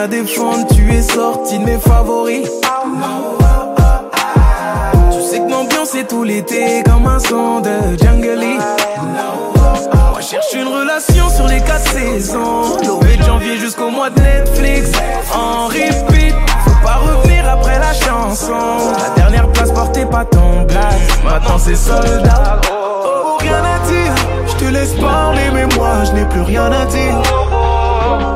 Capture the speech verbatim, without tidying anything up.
à défendre, tu es sorti de mes favoris. Tu sais que l'ambiance est tout l'été comme un son de Jungle Lee. Moi cherche une relation sur les quatre saisons, lové de janvier jusqu'au mois de Netflix. En repeat, faut pas revenir après la chanson. La dernière place portée pas ton blague, maintenant c'est sold out. Oh, rien à dire, je te laisse parler mais moi je n'ai plus rien à dire.